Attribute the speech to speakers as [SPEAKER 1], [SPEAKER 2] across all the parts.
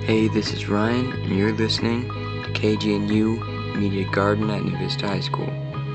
[SPEAKER 1] Hey, this is Ryan, and you're listening to KGNU Media Garden at New Vista High School.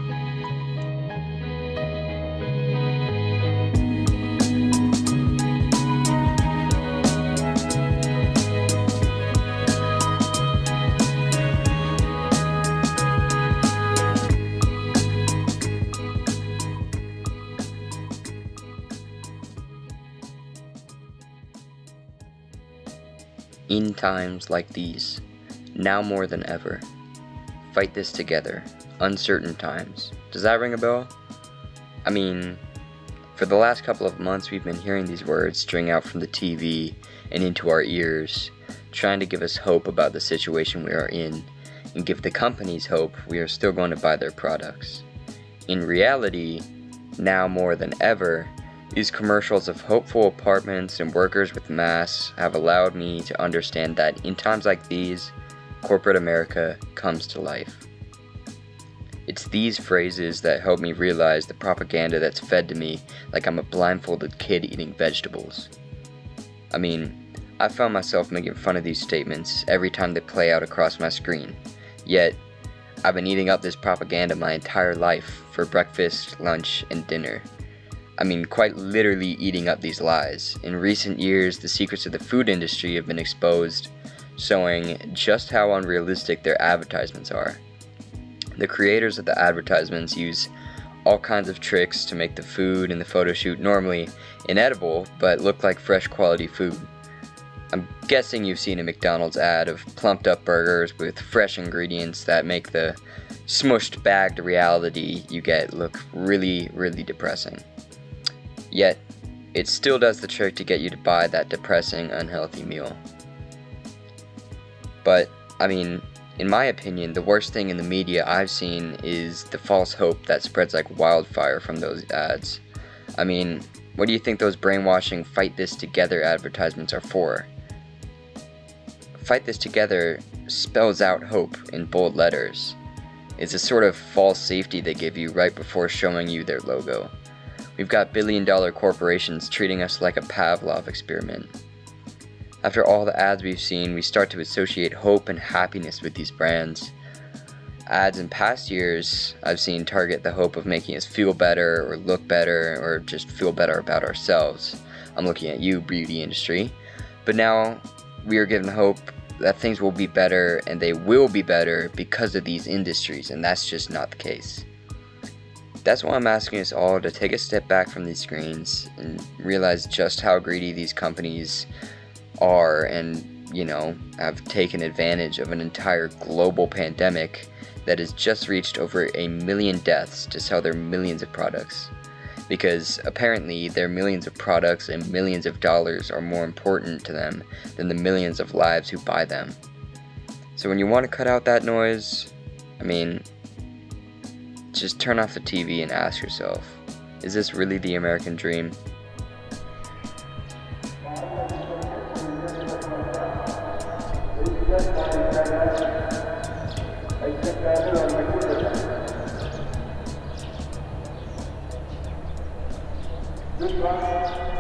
[SPEAKER 1] In times like these, now more than ever, fight this together, uncertain times. Does that ring a bell? I mean, for the last couple of months we've been hearing these words string out from the TV and into our ears, trying to give us hope about the situation we are in, and give the companies hope we are still going to buy their products. In reality, now more than ever, these commercials of hopeful apartments and workers with masks have allowed me to understand that in times like these, corporate America comes to life. It's these phrases that help me realize the propaganda that's fed to me like I'm a blindfolded kid eating vegetables. I mean, I found myself making fun of these statements every time they play out across my screen. Yet, I've been eating up this propaganda my entire life for breakfast, lunch, and dinner. I mean, quite literally eating up these lies. In recent years, the secrets of the food industry have been exposed, showing just how unrealistic their advertisements are. The creators of the advertisements use all kinds of tricks to make the food in the photo shoot normally inedible, but look like fresh quality food. I'm guessing you've seen a McDonald's ad of plumped up burgers with fresh ingredients that make the smushed bagged reality you get look really, really depressing. Yet, it still does the trick to get you to buy that depressing, unhealthy meal. But, I mean, in my opinion, the worst thing in the media I've seen is the false hope that spreads like wildfire from those ads. I mean, what do you think those brainwashing Fight This Together advertisements are for? Fight This Together spells out hope in bold letters. It's a sort of false safety they give you right before showing you their logo. We've got billion-dollar corporations treating us like a Pavlov experiment. After all the ads we've seen, we start to associate hope and happiness with these brands. Ads in past years I've seen target the hope of making us feel better or look better or just feel better about ourselves. I'm looking at you, beauty industry. But now we are given hope that things will be better, and they will be better because of these industries, and that's just not the case. That's why I'm asking us all to take a step back from these screens and realize just how greedy these companies are and, have taken advantage of an entire global pandemic that has just reached over 1 million deaths to sell their millions of products. Because apparently their millions of products and millions of dollars are more important to them than the millions of lives who buy them. So when you want to cut out that noise, just turn off the TV and ask yourself, is this really the American dream?
[SPEAKER 2] Goodbye.